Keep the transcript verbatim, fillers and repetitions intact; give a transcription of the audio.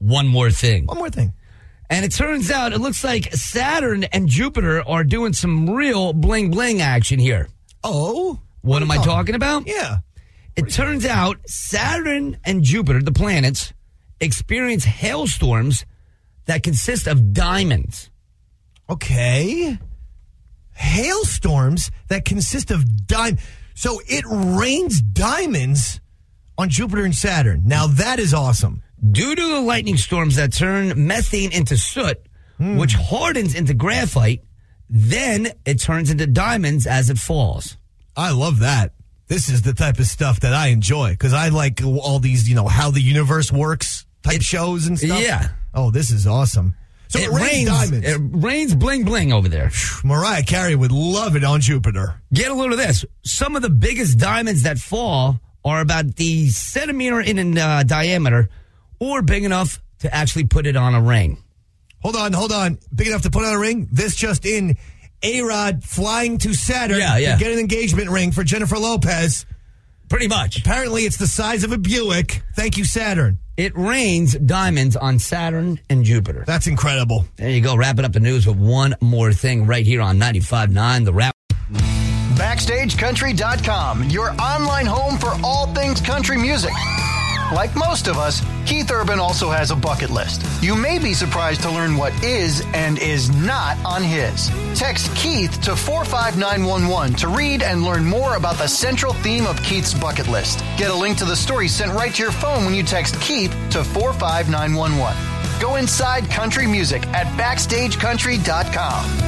one more thing. One more thing. And it turns out it looks like Saturn and Jupiter are doing some real bling bling action here. Oh? What, what am I talking? talking about? Yeah. It turns out Saturn and Jupiter, the planets, experience hailstorms that consist of diamonds. Okay. Hailstorms that consist of diamonds. So it rains diamonds on Jupiter and Saturn. Now that is awesome. Due to the lightning storms that turn methane into soot, mm. which hardens into graphite, then it turns into diamonds as it falls. I love that. This is the type of stuff that I enjoy because I like all these, you know, how the universe works type it, shows and stuff. Yeah. Oh, this is awesome. So it, it rains, rains diamonds. It rains bling bling over there. Mariah Carey would love it on Jupiter. Get a load of this. Some of the biggest diamonds that fall are about the centimeter in uh, diameter or big enough to actually put it on a ring. Hold on, hold on. Big enough to put on a ring? This just in, A-Rod flying to Saturn yeah, yeah. to get an engagement ring for Jennifer Lopez. Pretty much. Apparently it's the size of a Buick. Thank you, Saturn. It rains diamonds on Saturn and Jupiter. That's incredible. There you go. Wrapping up the news with one more thing right here on ninety-five point nine The Wrap. Backstage Country dot com, your online home for all things country music. Like most of us, Keith Urban also has a bucket list. You may be surprised to learn what is and is not on his. Text Keith to four five nine one one to read and learn more about the central theme of Keith's bucket list. Get a link to the story sent right to your phone when you text Keith to four five nine one one. Go inside country music at Backstage Country dot com.